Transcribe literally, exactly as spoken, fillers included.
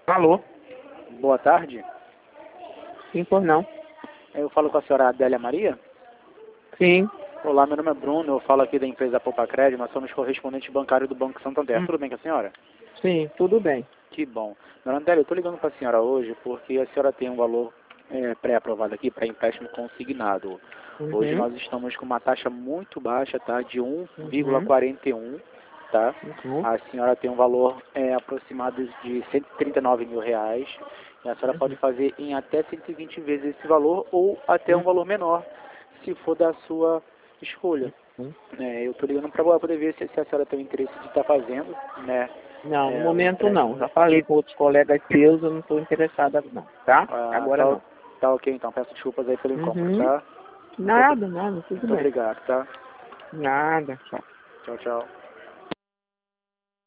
Alô? Boa tarde. Sim, por não. Eu falo com a senhora Adélia Maria. Sim. Olá, meu nome é Bruno, eu falo aqui da empresa Poupa Crédito, nós somos correspondentes bancários do Banco Santander. Hum. Tudo bem com a senhora? Sim, tudo bem. Que bom. Dona Adélia, eu estou ligando para a senhora hoje porque a senhora tem um valor é, pré-aprovado aqui para empréstimo consignado. Uhum. Hoje nós estamos com uma taxa muito baixa, tá? De um vírgula Uhum. quarenta e um, tá? Uhum. A senhora tem um valor é, aproximado de cento e trinta e nove mil reais. E a senhora pode Uhum. fazer em até cento e vinte vezes esse valor ou até um Uhum. valor menor, se for da sua escolha. Uhum. É, eu estou ligando para poder ver se, se a senhora tem o interesse de estar fazendo, né? Não, no É, o momento não. empréstimo. Já falei com outros colegas seus, eu não estou interessada não, tá? Ah, Agora tá, não. tá ok então. Peço desculpas aí pelo incômodo, Uhum. tá? Muito, Nada, nada, tudo muito bem. obrigado, tá? Nada, tchau. Tchau, tchau.